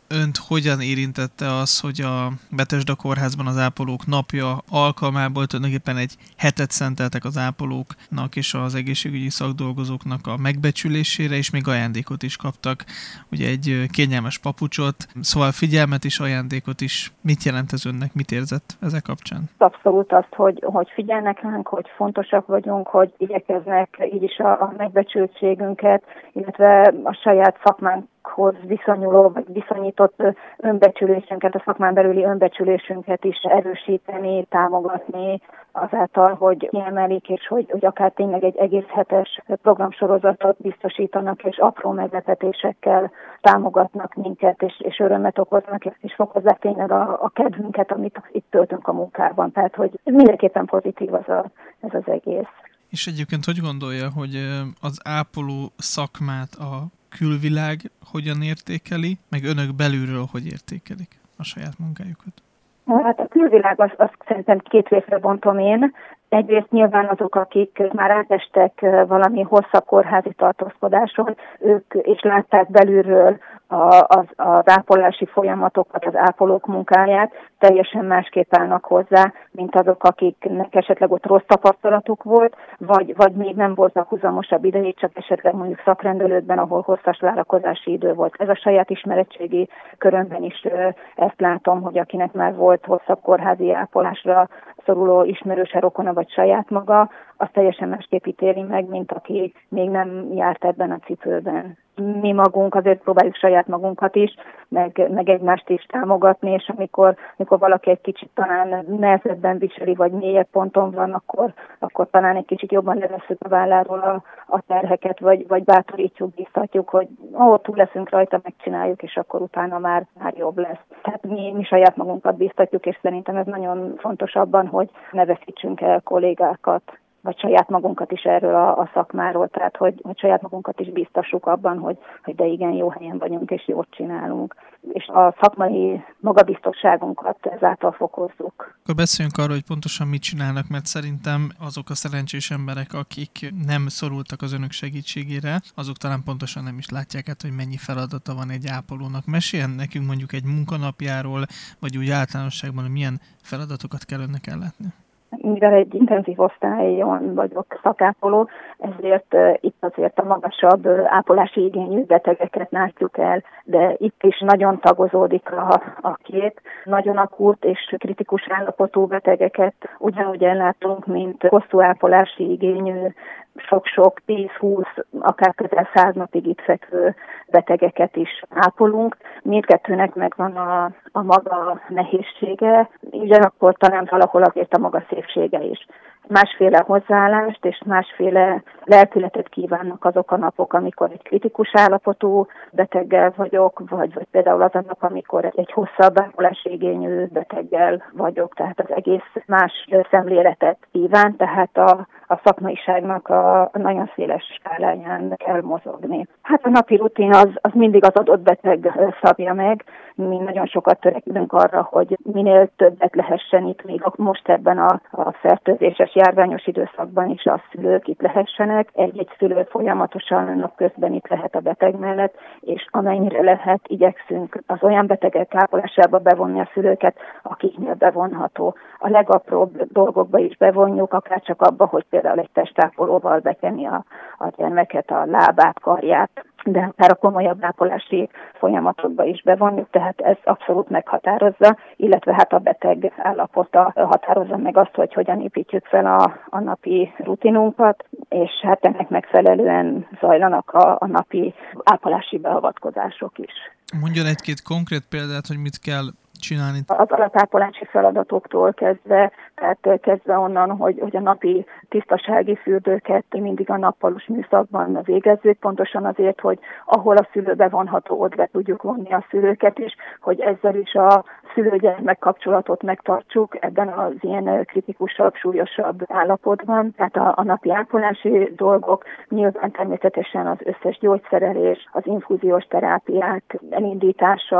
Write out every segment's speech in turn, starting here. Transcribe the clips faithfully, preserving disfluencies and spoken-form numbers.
önt hogyan érintette az, hogy a Betesda Kórházban az ápolók napja alkalmából tulajdonképpen egy hetet szenteltek az ápolóknak és az egészségügyi szakdolgozóknak a megbecsülésére, és még ajándékot is kaptak, ugye egy kényelmes papucsot, szóval figyelmet is, ajándékot is. Mit jelent ez önnek, mit érzett ezek kapcsán? Abszolút azt, hogy, hogy figyelnek ránk, hogy fontosak vagyunk, hogy igyekeznek így is a, a megbecsültségünket, illetve a saját szakmánkhoz viszonyuló, vagy viszonyított önbecsülésünket, a szakmán belüli önbecsülésünket is erősíteni, támogatni, azáltal, hogy kiemelik, és hogy, hogy akár tényleg egy egész hetes programsorozatot biztosítanak, és apró meglepetésekkel támogatnak minket, és, és örömet okoznak, és fokozzák tényleg a, a kedvünket, amit itt töltünk a munkában. Tehát, hogy mindenképpen pozitív az a, ez az egész. És egyébként hogy gondolja, hogy az ápoló szakmát a külvilág hogyan értékeli, meg önök belülről hogy értékelik a saját munkájukat? Hát a külvilág azt, azt szerintem két részre bontom én. Egyrészt nyilván azok, akik már átestek valami hosszabb kórházi tartózkodáson, ők és látták belülről az, az ápolási folyamatokat, az ápolók munkáját, teljesen másképp állnak hozzá, mint azok, akiknek esetleg ott rossz tapasztalatuk volt, vagy, vagy még nem voltak húzamosabb ideig, csak esetleg mondjuk szakrendelőkben, ahol hosszas várakozási idő volt. Ez a saját ismeretségi körömben is ezt látom, hogy akinek már volt hosszabb kórházi ápolásra szoruló ismerőse, rokona vagy saját maga, az teljesen másképp ítéli meg, mint aki még nem járt ebben a cipőben. Mi magunk azért próbáljuk saját magunkat is, meg, meg egymást is támogatni, és amikor, amikor valaki egy kicsit talán nehezebben viseli, vagy mélyebb ponton van, akkor, akkor talán egy kicsit jobban levesszük a válláról a, a terheket, vagy, vagy bátorítjuk, biztatjuk, hogy ó, túl leszünk rajta, megcsináljuk, és akkor utána már, már jobb lesz. Tehát mi, mi saját magunkat biztatjuk, és szerintem ez nagyon fontos abban, hogy ne veszítsünk el kollégákat, vagy saját magunkat is erről a, a szakmáról, tehát hogy, hogy saját magunkat is biztassuk abban, hogy, hogy de igen, jó helyen vagyunk, és jót csinálunk. És a szakmai magabiztosságunkat ezáltal fokozzuk. Akkor beszéljünk arról, hogy pontosan mit csinálnak, mert szerintem azok a szerencsés emberek, akik nem szorultak az önök segítségére, azok talán pontosan nem is látják át, hogy mennyi feladata van egy ápolónak. Meséljen nekünk mondjuk egy munkanapjáról, vagy úgy általánosságban, hogy milyen feladatokat kell önnek ellátni. Mivel egy intenzív osztályon vagyok szakápoló, ezért uh, itt azért a magasabb uh, ápolási igényű betegeket látjuk el, de itt is nagyon tagozódik a, a kép. Nagyon akut és kritikus állapotú betegeket ugyanúgy ellátunk, mint hosszú ápolási igényű, sok-sok, tíz-húsz, akár közel száz napig itt fekvő betegeket is ápolunk. Mindkettőnek megvan a, a maga nehézsége, ugyanakkor talán valahol azért a maga szépsége is. Másféle hozzáállást és másféle lelkületet kívánnak azok a napok, amikor egy kritikus állapotú beteggel vagyok, vagy, vagy például az a nap, amikor egy hosszabb ápolási igényű beteggel vagyok, tehát az egész más szemléletet kíván, tehát a, a szakmaiságnak a, a nagyon széles skáláján kell mozogni. Hát a napi rutin az, az mindig az adott beteg szabja meg, mi nagyon sokat törekedünk arra, hogy minél többet lehessen itt még most ebben a, a fertőzéses járványos időszakban is a szülők itt lehessenek. Egy-egy szülő folyamatosan napközben itt lehet a beteg mellett, és amennyire lehet, igyekszünk az olyan betegek ápolásába bevonni a szülőket, akiknél bevonható. A legapróbb dolgokba is bevonjuk, akár csak abba, hogy például egy testápolóval bekenni a, a gyermeket, a lábát, karját, de akár a komolyabb ápolási folyamatokba is bevonjuk, tehát ez abszolút meghatározza, illetve hát a beteg állapota határozza meg azt, hogy hogyan építjük fel a, a napi rutinunkat, és hát ennek megfelelően zajlanak a, a napi ápolási beavatkozások is. Mondjon egy-két konkrét példát, hogy mit kell csinálni? Az alapápolási feladatoktól kezdve, tehát kezdve onnan, hogy, hogy a napi tisztasági fürdőket mindig a nappalus műszakban végezzük, pontosan azért, hogy ahol a szülő bevonható, ott be tudjuk vonni a szülőket is, hogy ezzel is a szülő-gyermek kapcsolatot megtartsuk ebben az ilyen kritikusabb, súlyosabb állapotban. Tehát a, a napi ápolási dolgok, nyilván természetesen az összes gyógyszerelés, az infúziós terápiák elindítása,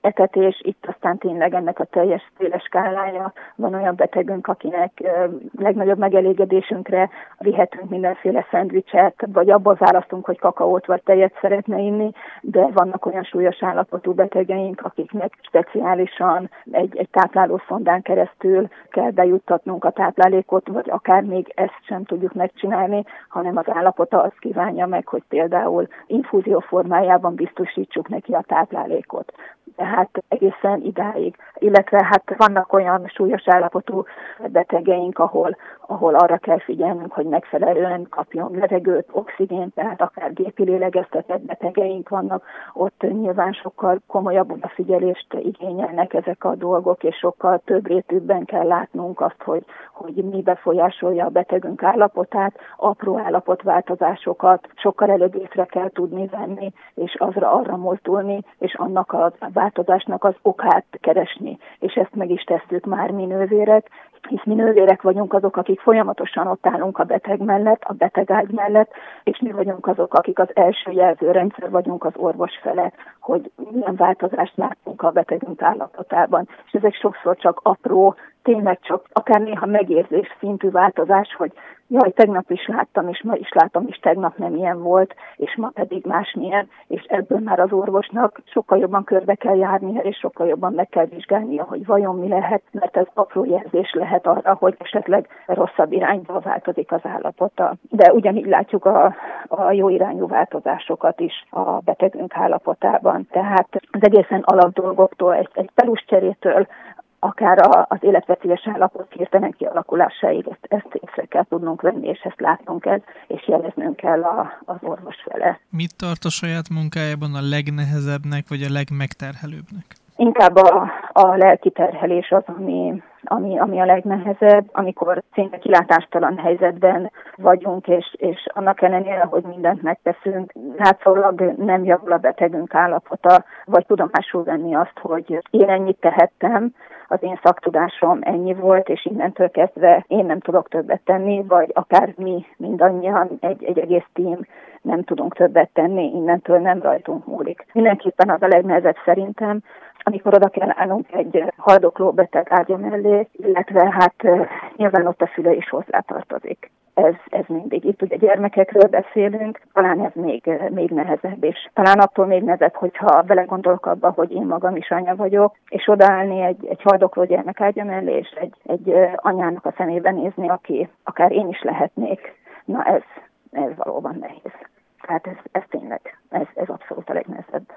etetés, itt aztán tényleg ennek a teljes széles skálája. Van olyan betegünk, akinek legnagyobb megelégedésünkre vihetünk mindenféle szendvicset, vagy abból választunk, hogy kakaót vagy tejet szeretne inni, de vannak olyan súlyos állapotú betegeink, akiknek speciálisan egy, egy táplálószondán keresztül kell bejuttatnunk a táplálékot, vagy akár még ezt sem tudjuk megcsinálni, hanem az állapota azt kívánja meg, hogy például infúzió formájában biztosítsuk neki a táplálékot. Tehát egészen idáig. Illetve hát vannak olyan súlyos állapotú betegeink, ahol, ahol arra kell figyelnünk, hogy megfelelően kapjon levegőt, oxigént, tehát akár gépi lélegeztetett betegeink vannak, ott nyilván sokkal komolyabb odafigyelést igényelnek ezek a dolgok, és sokkal több rétűbben kell látnunk azt, hogy, hogy mi befolyásolja a betegünk állapotát, apró állapotváltozásokat sokkal előbb észre kell tudni venni, és azra arra mozdulni, és annak a változásnak az okát keresni. És ezt meg is tesszük már mi nővérek, hisz mi nővérek vagyunk azok, akik folyamatosan ott állunk a beteg mellett, a betegágy mellett, és mi vagyunk azok, akik az első jelzőrendszer vagyunk az orvos fele, hogy milyen változást látunk a betegünk állapotában. És ezek sokszor csak apró, tényleg csak akár néha megérzés szintű változás, hogy jaj, tegnap is láttam, és ma is látom, és tegnap nem ilyen volt, és ma pedig másmilyen, és ebből már az orvosnak sokkal jobban körbe kell járnia, és sokkal jobban meg kell vizsgálnia, hogy vajon mi lehet, mert ez apró jelzés lehet arra, hogy esetleg rosszabb irányba változik az állapota. De ugyanígy látjuk a, a jó irányú változásokat is a betegünk állapotában. Tehát az egészen alapdolgoktól, egy, egy peluscserétől, akár az életveszélyes állapot hirtelen kialakulásáig ezt, ezt észre kell tudnunk venni, és ezt látnunk kell, és jeleznünk kell a, az orvos fele. Mit tart a saját munkájában a legnehezebbnek, vagy a legmegterhelőbbnek? Inkább a, a lelki terhelés az, ami, ami, ami a legnehezebb, amikor szinte kilátástalan helyzetben vagyunk, és, és annak ellenére, hogy mindent megteszünk, látszólag nem javul a betegünk állapota, vagy tudomásul venni azt, hogy én ennyit tehettem, az én szaktudásom ennyi volt, és innentől kezdve én nem tudok többet tenni, vagy akár mi mindannyian, egy, egy egész tím nem tudunk többet tenni, innentől nem rajtunk múlik. Mindenképpen az a legnehezebb szerintem, amikor oda kell állnunk egy haldokló beteg ágya mellé, illetve hát nyilván ott a füle is hozzátartozik. Ez, ez mindig. Itt ugye gyermekekről beszélünk, talán ez még, még nehezebb, és talán attól még nehezebb, hogyha belegondolok abba, hogy én magam is anya vagyok, és odaállni egy, egy haldokló gyermek ágya mellé, és egy, egy anyának a szemébe nézni, aki akár én is lehetnék. Na ez, ez valóban nehéz. Tehát ez, ez tényleg, ez, ez abszolút a legnehezebb.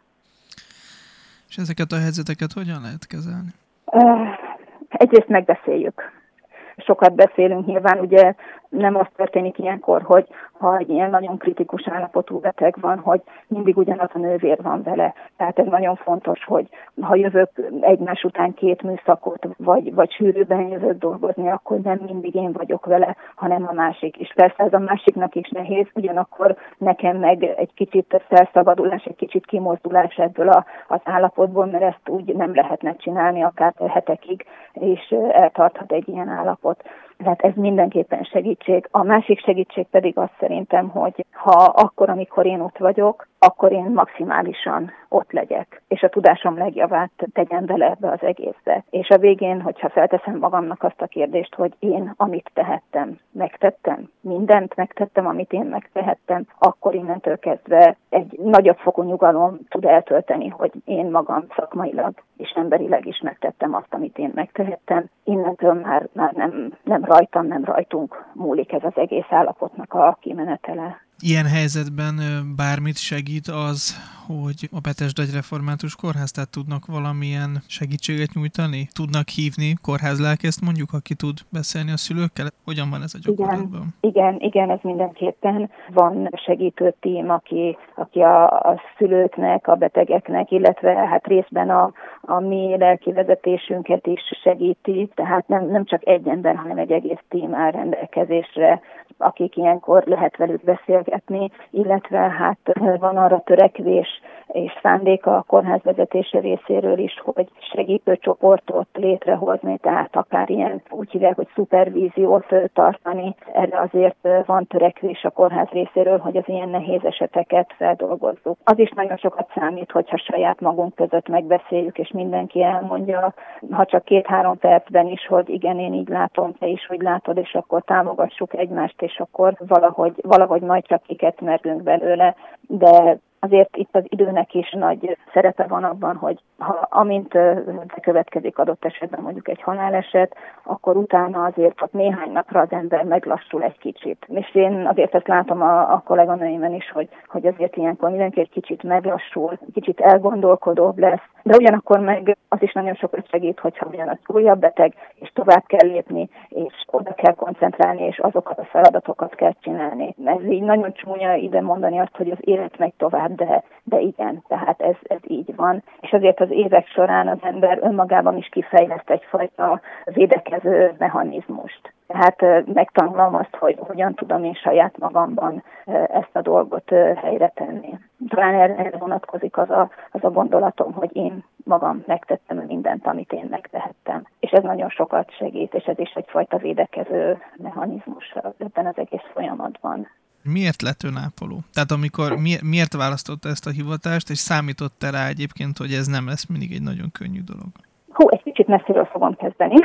És ezeket a helyzeteket hogyan lehet kezelni? Uh, egyrészt megbeszéljük. Sokat beszélünk, nyilván ugye nem az történik ilyenkor, hogy ha egy ilyen nagyon kritikus állapotú beteg van, hogy mindig ugyanaz a nővér van vele. Tehát ez nagyon fontos, hogy ha jövök egymás után két műszakot, vagy, vagy sűrűben jövök dolgozni, akkor nem mindig én vagyok vele, hanem a másik. És persze ez a másiknak is nehéz, ugyanakkor nekem meg egy kicsit felszabadulás, egy kicsit kimozdulás ebből a, az állapotból, mert ezt úgy nem lehetne csinálni akár hetekig, és eltarthat egy ilyen állapot. Tehát ez mindenképpen segítség. A másik segítség pedig az szerintem, hogy ha akkor, amikor én ott vagyok, akkor én maximálisan ott legyek, és a tudásom legjavát tegyem bele ebbe az egészbe. És a végén, hogyha felteszem magamnak azt a kérdést, hogy én amit tehettem, megtettem, mindent megtettem, amit én megtehettem, akkor innentől kezdve egy nagyobb fokú nyugalom tud eltölteni, hogy én magam szakmailag és emberileg is megtettem azt, amit én megtehettem. Innentől már, már nem, nem rajtam, nem rajtunk múlik ez az egész állapotnak a kimenetele. Ilyen helyzetben bármit segít az, hogy a Betesdagy Református Kórház, tehát tudnak valamilyen segítséget nyújtani? Tudnak hívni kórházlelkészt mondjuk, aki tud beszélni a szülőkkel? Hogyan van ez a gyakorlatban? Igen, igen, igen, ez mindenképpen. Van segítő tím, aki, aki a, a szülőknek, a betegeknek, illetve hát részben a, a mi lelki vezetésünket is segíti. Tehát nem, nem csak egy ember, hanem egy egész tím áll rendelkezésre, akik ilyenkor lehet velük beszélgetni, illetve hát van arra törekvés és szándéka a kórház vezetése részéről is, hogy segítő csoportot létrehozni, tehát akár ilyen úgy hívják, hogy szupervíziót tartani. Erre azért van törekvés a kórház részéről, hogy az ilyen nehéz eseteket feldolgozzuk. Az is nagyon sokat számít, hogyha saját magunk között megbeszéljük, és mindenki elmondja, ha csak két-három percben is, hogy igen, én így látom, te is úgy látod, és akkor támogassuk egymást, és akkor valahogy, valahogy majd csak kiket mergünk belőle, de azért itt az időnek is nagy szerepe van abban, hogy ha amint bekövetkezik adott esetben mondjuk egy haláleset, akkor utána azért ott néhány napra az ember meglassul egy kicsit. És én azért ezt látom a, a kolléganőimen is, hogy, hogy azért ilyenkor mindenki egy kicsit meglassul, kicsit elgondolkodóbb lesz, de ugyanakkor meg az is nagyon sokat segít, hogyha ugyan az újabb beteg, és tovább kell lépni, és oda kell koncentrálni, és azokat a feladatokat kell csinálni. Ez így nagyon csúnya ide mondani azt, hogy az élet megy tovább, de, de igen, tehát ez, ez így van. És azért az évek során az ember önmagában is kifejleszt egyfajta védekező mechanizmust. Tehát megtanulom azt, hogy hogyan tudom én saját magamban ezt a dolgot helyre tenni. Talán erre vonatkozik az a, az a gondolatom, hogy én magam megtettem mindent, amit én megtehettem. És ez nagyon sokat segít, és ez is egyfajta védekező mechanizmus ebben az egész folyamatban. Miért lett ön ápoló? Tehát amikor mi, miért választotta ezt a hivatást, és számított-e rá egyébként, hogy ez nem lesz mindig egy nagyon könnyű dolog? Hú, egy kicsit messziről fogom kezdeni.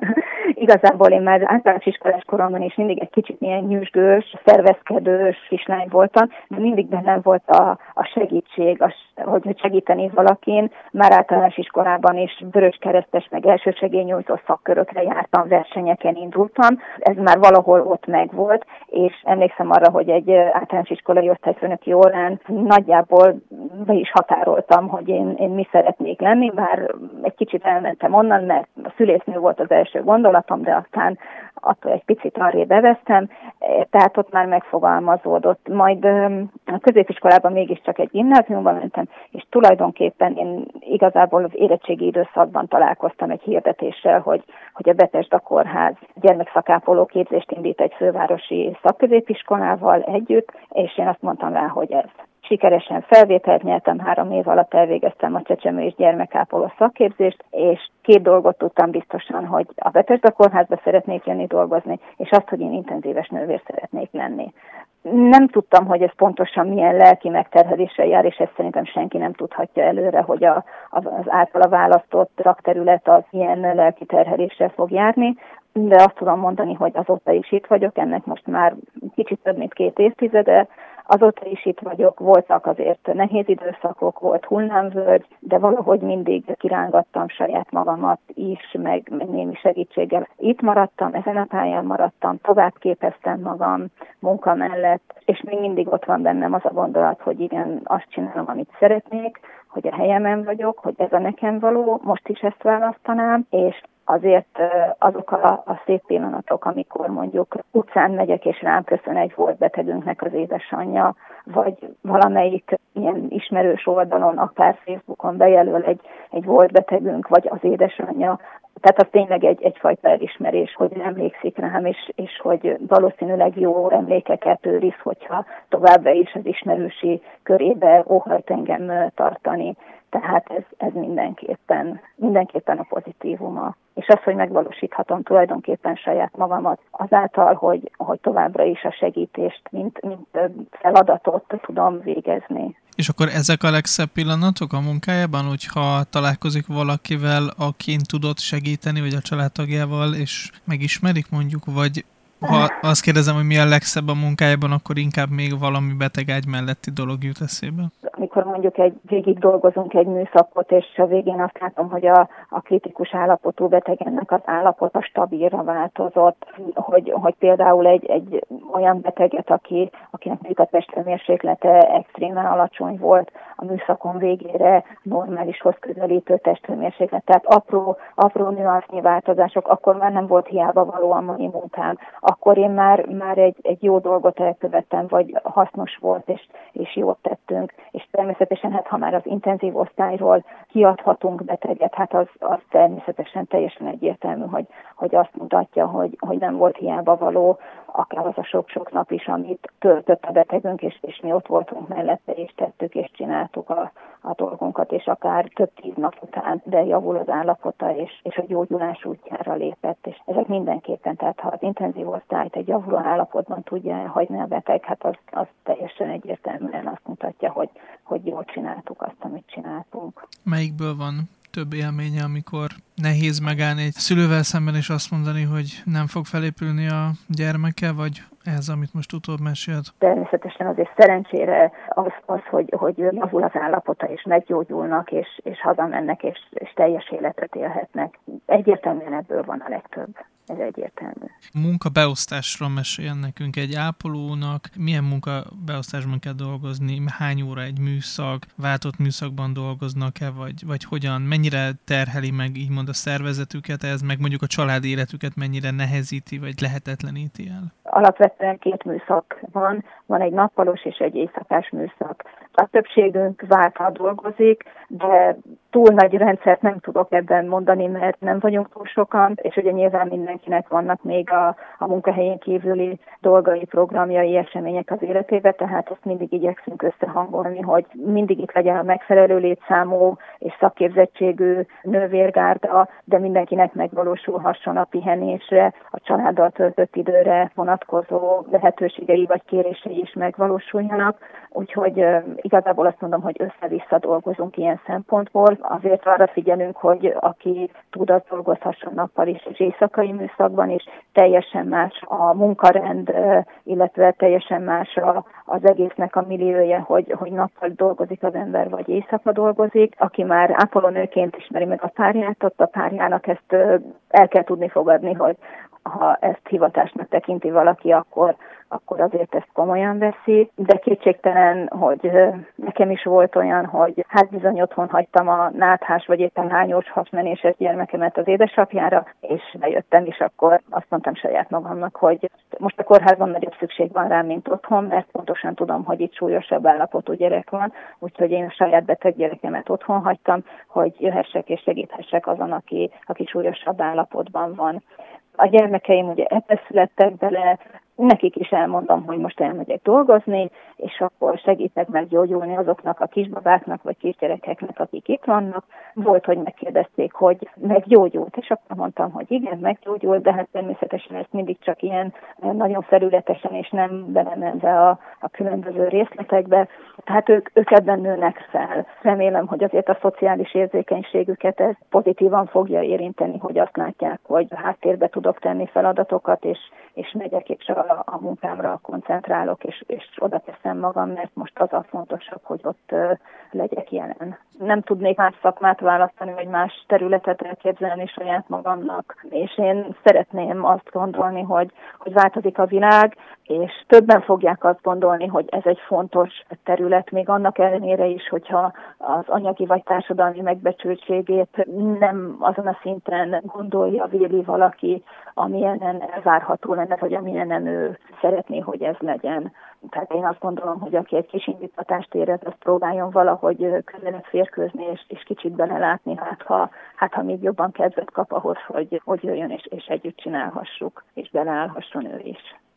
Igazából én már általános iskolás koromban is mindig egy kicsit ilyen nyüzsgős, szervezkedős kislány voltam, de mindig bennem volt a, a segítség, a, hogy segíteni valakin. Már általános iskolában is vöröskeresztes, meg elsősegélynyújtó szakkörökre jártam, versenyeken indultam. Ez már valahol ott megvolt, és emlékszem arra, hogy egy általános iskolai osztályfőnöki órán nagyjából be is határoltam, hogy én, én mi szeretnék lenni, bár egy kicsit elmentem onnan, mert a szülésznő volt az első gondolatom, de aztán attól egy picit arrébb beveztem, tehát ott már megfogalmazódott. Majd a középiskolában mégiscsak egy gimnáziumban mentem, és tulajdonképpen én igazából az érettségi időszakban találkoztam egy hirdetéssel, hogy, hogy a Betesda Kórház gyermekszakápoló képzést indít egy fővárosi szakközépiskolával együtt, és én azt mondtam rá, hogy ez. Sikeresen felvételt nyertem, három év alatt elvégeztem a csecsemő és gyermekápoló szakképzést, és két dolgot tudtam biztosan, hogy a Betesda Kórházba szeretnék jönni dolgozni, és azt, hogy én intenzíves nővér szeretnék lenni. Nem tudtam, hogy ez pontosan milyen lelki megterheléssel jár, és ezt szerintem senki nem tudhatja előre, hogy a, az általa választott szakterület az ilyen lelki terheléssel fog járni, de azt tudom mondani, hogy azóta is itt vagyok, ennek most már kicsit több mint két évtizede, azóta is itt vagyok, voltak azért nehéz időszakok, volt hullámvölgy, de valahogy mindig kirángattam saját magamat is, meg, meg némi segítséggel. Itt maradtam, ezen a pályán maradtam, tovább képeztem magam munka mellett, és még mindig ott van bennem az a gondolat, hogy igen, azt csinálom, amit szeretnék, hogy a helyemen vagyok, hogy ez a nekem való, most is ezt választanám, és azért azok a, a szép pillanatok, amikor mondjuk utcán megyek, és rám köszön egy volt betegünknek az édesanyja, vagy valamelyik ilyen ismerős oldalon, akár Facebookon bejelöl egy, egy volt betegünk, vagy az édesanyja. Tehát az tényleg egy, egyfajta elismerés, hogy emlékszik rám, és, és hogy valószínűleg jó emlékeket őriz, hogyha továbbra is az ismerősi körébe óhajt engem tartani. Tehát ez, ez mindenképpen, mindenképpen a pozitívuma. És az, hogy megvalósíthatom tulajdonképpen saját magamat azáltal, hogy, hogy továbbra is a segítést, mint, mint feladatot tudom végezni. És akkor ezek a legszebb pillanatok a munkájában, hogyha találkozik valakivel, akin tudott segíteni, vagy a családtagjával, és megismerik mondjuk, vagy ha azt kérdezem, hogy mi a legszebb a munkájában, akkor inkább még valami betegágy melletti dolog jut eszébe? Amikor mondjuk egy végig dolgozunk egy műszakot, és a végén azt látom, hogy a, a kritikus állapotú betegennek az állapota stabilra változott, hogy, hogy például egy, egy olyan beteget, aki, akinek mondjuk a testhőmérséklete extrémen alacsony volt, a műszakon végére normálishoz közelítő testhőmérséklet, tehát apró, apró nüansznyi változások, akkor már nem volt hiába való a mai munkám. Akkor én már, már egy, egy jó dolgot elkövettem, vagy hasznos volt, és, és jót tettünk. És természetesen, hát ha már az intenzív osztályról kiadhatunk beteget, hát az, az természetesen teljesen egyértelmű, hogy, hogy azt mutatja, hogy, hogy nem volt hiába való, akár az a sok-sok nap is, amit töltött a betegünk, és, és mi ott voltunk mellette, és tettük, és csináltuk a, a dolgunkat, és akár több tíz nap után, de javul az állapota, és, és a gyógyulás útjára lépett, és ezek mindenképpen, tehát ha az intenzív osztályt egy javuló állapotban tudja hagyni a beteg, hát az, az teljesen egyértelműen azt mutatja, hogy, hogy jól csináltuk azt, amit csináltunk. Melyikből van több élménye, amikor nehéz megállni egy szülővel szemben és azt mondani, hogy nem fog felépülni a gyermeke, vagy ez, amit most utóbb mesélt? Természetesen azért szerencsére az, az hogy, hogy javul az állapota, és meggyógyulnak, és, és hazamennek, és, és teljes életet élhetnek. Egyértelműen ebből van a legtöbb. Ez egyértelmű. Munkabeosztásról meséljen nekünk egy ápolónak. Milyen munkabeosztásban kell dolgozni? Hány óra egy műszak? Váltott műszakban dolgoznak-e? Vagy, vagy hogyan? Mennyire terheli meg így mond a szervezetüket ez? Meg mondjuk a családi életüket mennyire nehezíti, vagy lehetetleníti el? Alapvetően két műszak van. Van egy nappalos és egy éjszakás műszak. A többségünk váltva dolgozik, de túl nagy rendszert nem tudok ebben mondani, mert nem vagyunk túl sokan, és ugye nyilván mindenkinek vannak még a, a munkahelyén kívüli dolgai, programjai, események az életébe, tehát ezt mindig igyekszünk összehangolni, hogy mindig itt legyen a megfelelő létszámú és szakképzettségű nővérgárda, de mindenkinek megvalósulhasson a pihenésre, a családdal töltött időre vonatkozó lehetőségei vagy kérései is megvalósuljanak. Úgyhogy uh, igazából azt mondom, hogy össze-vissza dolgozunk ilyen szempontból. Azért arra figyelünk, hogy aki tud, az dolgozhasson nappal is és éjszakai műszakban is. Teljesen más a munkarend, uh, illetve teljesen más a, az egésznek a milliója, hogy, hogy nappal dolgozik az ember, vagy éjszaka dolgozik. Aki már ápolónőként ismeri meg a párját, ott a párjának ezt uh, el kell tudni fogadni, hogy ha ezt hivatásnak tekinti valaki, akkor, akkor azért ezt komolyan veszi. De kétségtelen, hogy nekem is volt olyan, hogy hát bizony otthon hagytam a náthás, vagy éppen hányós hasmenéses gyermekemet az édesapjára, és bejöttem, és akkor azt mondtam saját magamnak, hogy most a kórházban nagyobb szükség van rám, mint otthon, mert pontosan tudom, hogy itt súlyosabb állapotú gyerek van, úgyhogy én a saját beteg gyerekemet otthon hagytam, hogy jöhessek és segíthessek azon, aki, aki súlyosabb állapotban van. A gyermekeim ugye ebbe születtek bele, nekik is elmondom, hogy most elmegyek dolgozni, és akkor segítek meggyógyulni azoknak a kisbabáknak, vagy kisgyerekeknek, akik itt vannak. Volt, hogy megkérdezték, hogy meggyógyult, és akkor mondtam, hogy igen, meggyógyult, de hát természetesen ezt mindig csak ilyen nagyon felületesen, és nem belemenve a, a különböző részletekbe. Tehát ők, ők ebben nőnek fel. Remélem, hogy azért a szociális érzékenységüket ez pozitívan fogja érinteni, hogy azt látják, hogy háttérbe tudok tenni feladatokat, és, és megyek, és a a munkámra koncentrálok, és, és oda teszem magam, mert most az a fontosabb, hogy ott uh, legyek jelen. Nem tudnék más szakmát választani, vagy más területet elképzelni saját magamnak, és én szeretném azt gondolni, hogy, hogy változik a világ, és többen fogják azt gondolni, hogy ez egy fontos terület, még annak ellenére is, hogyha az anyagi vagy társadalmi megbecsültségét nem azon a szinten gondolja, véli valaki, amilyenen elvárható lenne, vagy amilyenen ő szeretné, hogy ez legyen. Tehát én azt gondolom, hogy aki egy kis indítatást érez, azt próbáljon valahogy közelebb férkőzni, és, és kicsit belelátni, hát ha, hát ha még jobban kedvet kap ahhoz, hogy, hogy jöjjön, és, és együtt csinálhassuk, és beleállhasson ő is.